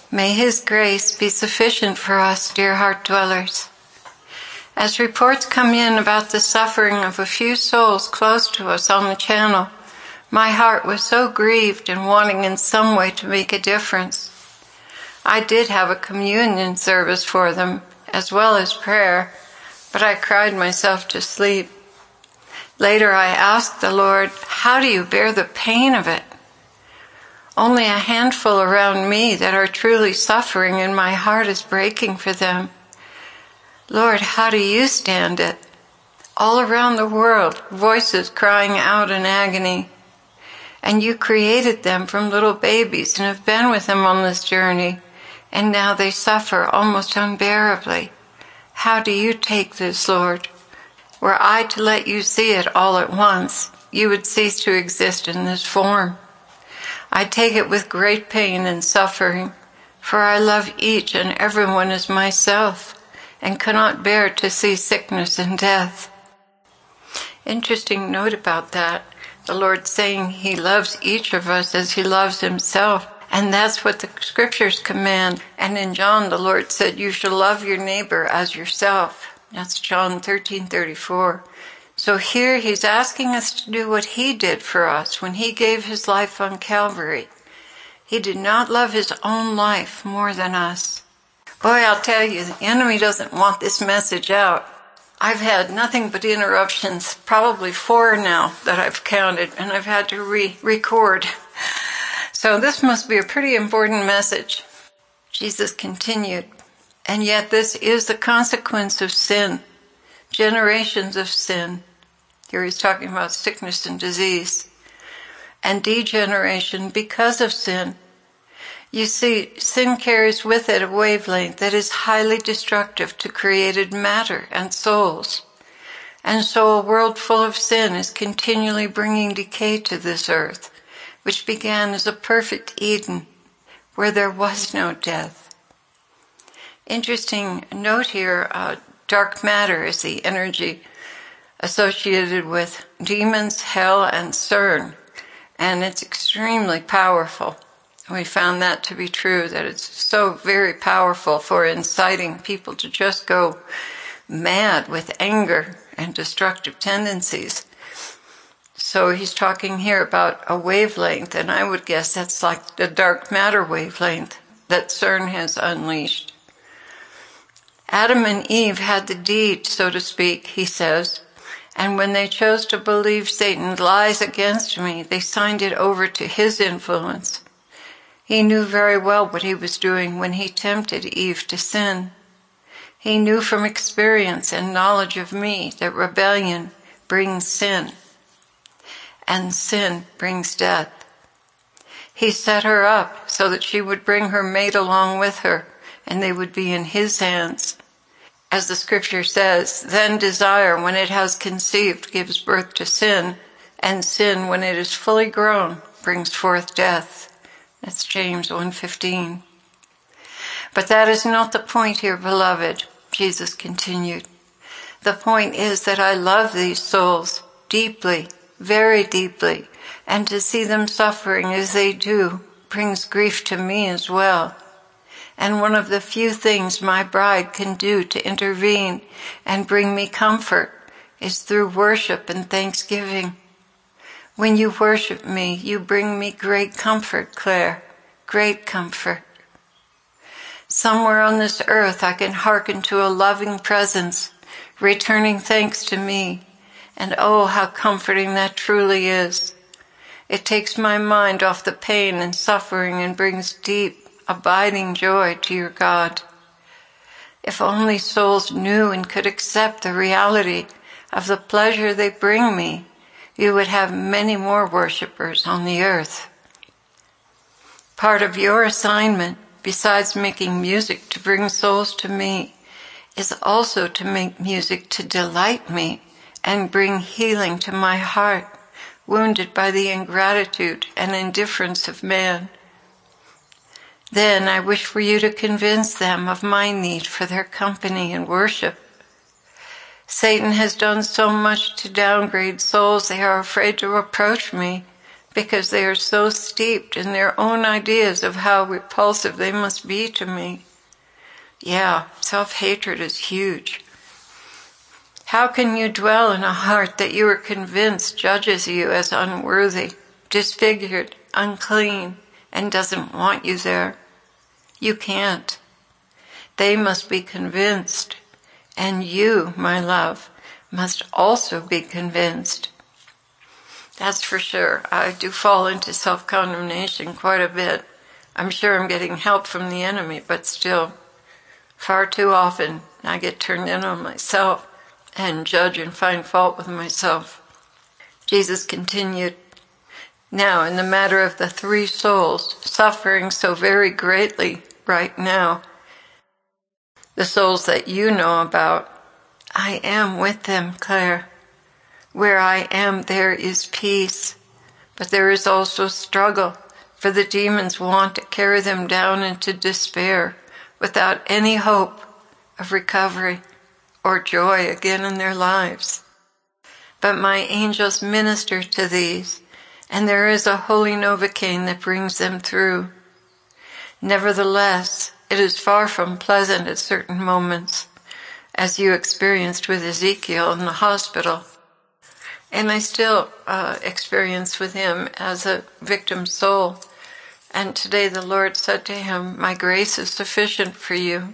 May His grace be sufficient for us, dear heart dwellers. As reports come in about the suffering of a few souls close to us on the channel, my heart was so grieved and wanting in some way to make a difference. I did have a communion service for them, as well as prayer, but I cried myself to sleep. Later I asked the Lord, how do you bear the pain of it? Only a handful around me that are truly suffering, and my heart is breaking for them. Lord, how do you stand it? All around the world, voices crying out in agony. And you created them from little babies and have been with them on this journey, and now they suffer almost unbearably. How do you take this, Lord? Were I to let you see it all at once, you would cease to exist in this form. I take it with great pain and suffering, for I love each and everyone as myself, and cannot bear to see sickness and death. Interesting note about that. The Lord saying He loves each of us as He loves Himself. And that's what the scriptures command. And in John, the Lord said, you shall love your neighbor as yourself. That's John 13:34. So here He's asking us to do what He did for us when He gave His life on Calvary. He did not love His own life more than us. Boy, I'll tell you, the enemy doesn't want this message out. I've had nothing but interruptions, probably 4 now that I've counted, and I've had to re-record. So this must be a pretty important message. Jesus continued, and yet this is the consequence of sin, generations of sin. Here He's talking about sickness and disease, and degeneration because of sin. You see, sin carries with it a wavelength that is highly destructive to created matter and souls. And so a world full of sin is continually bringing decay to this earth, which began as a perfect Eden, where there was no death. Interesting note here, dark matter is the energy associated with demons, hell, and CERN, and it's extremely powerful. We found that to be true, that it's so very powerful for inciting people to just go mad with anger and destructive tendencies. So He's talking here about a wavelength, and I would guess that's like the dark matter wavelength that CERN has unleashed. Adam and Eve had the deed, so to speak, He says, and when they chose to believe Satan's lies against me, they signed it over to his influence. He knew very well what he was doing when he tempted Eve to sin. He knew from experience and knowledge of me that rebellion brings sin, and sin brings death. He set her up so that she would bring her mate along with her, and they would be in His hands. As the scripture says, then desire, when it has conceived, gives birth to sin, and sin, when it is fully grown, brings forth death. That's James 1:15. But that is not the point here, beloved, Jesus continued. The point is that I love these souls deeply, very deeply, and to see them suffering as they do brings grief to me as well. And one of the few things my bride can do to intervene and bring me comfort is through worship and thanksgiving. When you worship me, you bring me great comfort, Claire, great comfort. Somewhere on this earth I can hearken to a loving presence, returning thanks to me, and oh, how comforting that truly is. It takes my mind off the pain and suffering and brings deep, abiding joy to your God. If only souls knew and could accept the reality of the pleasure they bring me, you would have many more worshipers on the earth. Part of your assignment, besides making music to bring souls to me, is also to make music to delight me and bring healing to my heart, wounded by the ingratitude and indifference of man. Then I wish for you to convince them of my need for their company and worship. Satan has done so much to downgrade souls they are afraid to approach me because they are so steeped in their own ideas of how repulsive they must be to me. Yeah, self-hatred is huge. How can you dwell in a heart that you are convinced judges you as unworthy, disfigured, unclean, and doesn't want you there? You can't. They must be convinced, and you, my love, must also be convinced. That's for sure. I do fall into self-condemnation quite a bit. I'm sure I'm getting help from the enemy, but still, far too often I get turned in on myself and judge and find fault with myself. Jesus continued, now in the matter of the 3 souls suffering so very greatly right now, the souls that you know about, I am with them, Claire. Where I am, there is peace, but there is also struggle, for the demons want to carry them down into despair without any hope of recovery or joy again in their lives. But my angels minister to these, and there is a holy Novocaine that brings them through. Nevertheless, it is far from pleasant at certain moments, as you experienced with Ezekiel in the hospital. And I still experience with him as a victim soul. And today the Lord said to him, my grace is sufficient for you.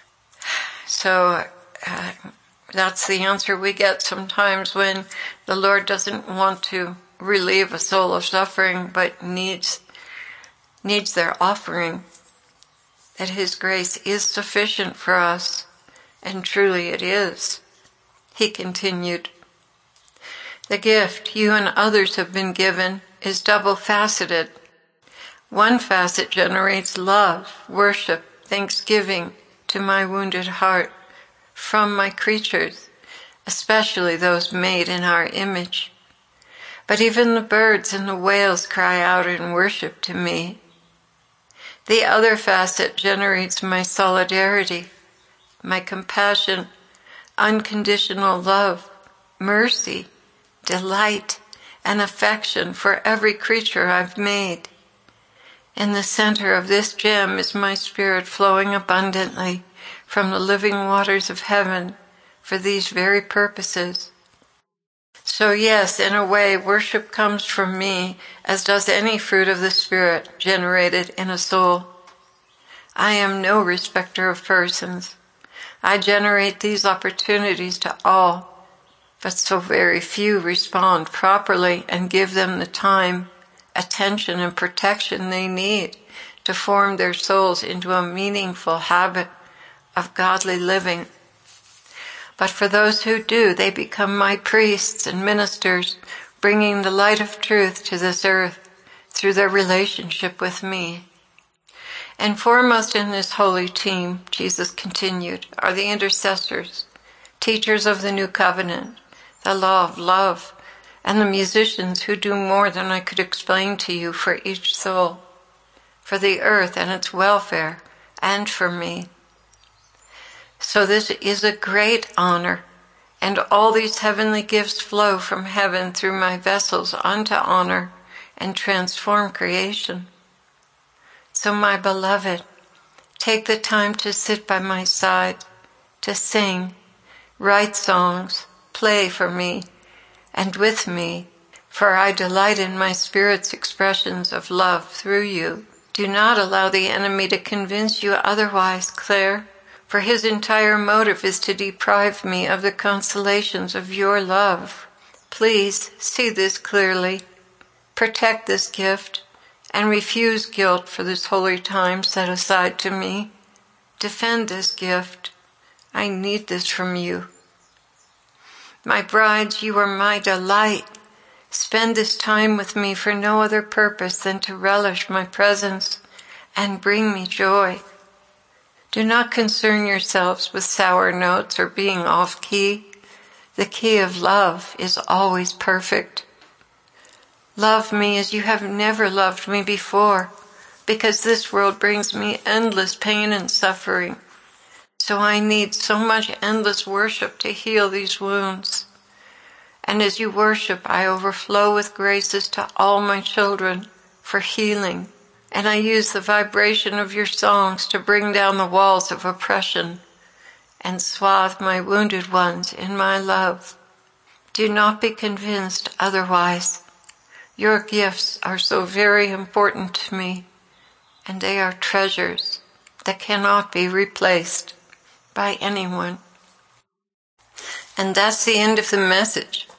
So that's the answer we get sometimes when the Lord doesn't want to relieve a soul of suffering, but needs their offering. That His grace is sufficient for us. And truly it is. He continued, the gift you and others have been given is double-faceted. One facet generates love, worship, thanksgiving to my wounded heart from my creatures, especially those made in our image. But even the birds and the whales cry out in worship to me. The other facet generates my solidarity, my compassion, unconditional love, mercy, delight, and affection for every creature I've made. In the center of this gem is my spirit flowing abundantly from the living waters of heaven for these very purposes. So yes, in a way, worship comes from me, as does any fruit of the Spirit generated in a soul. I am no respecter of persons. I generate these opportunities to all, but so very few respond properly and give them the time, attention, and protection they need to form their souls into a meaningful habit of godly living. But for those who do, they become my priests and ministers, bringing the light of truth to this earth through their relationship with me. And foremost in this holy team, Jesus continued, are the intercessors, teachers of the new covenant, the law of love, and the musicians who do more than I could explain to you for each soul, for the earth and its welfare, and for me. So this is a great honor, and all these heavenly gifts flow from heaven through my vessels unto honor and transform creation. So my beloved, take the time to sit by my side, to sing, write songs, play for me, and with me, for I delight in my Spirit's expressions of love through you. Do not allow the enemy to convince you otherwise, Claire, for his entire motive is to deprive me of the consolations of your love. Please see this clearly. Protect this gift, and refuse guilt for this holy time set aside to me. Defend this gift. I need this from you. My brides, you are my delight. Spend this time with me for no other purpose than to relish my presence and bring me joy. Do not concern yourselves with sour notes or being off key. The key of love is always perfect. Love me as you have never loved me before, because this world brings me endless pain and suffering. So I need so much endless worship to heal these wounds. And as you worship, I overflow with graces to all my children for healing. And I use the vibration of your songs to bring down the walls of oppression and swathe my wounded ones in my love. Do not be convinced otherwise. Your gifts are so very important to me, and they are treasures that cannot be replaced by anyone. And that's the end of the message.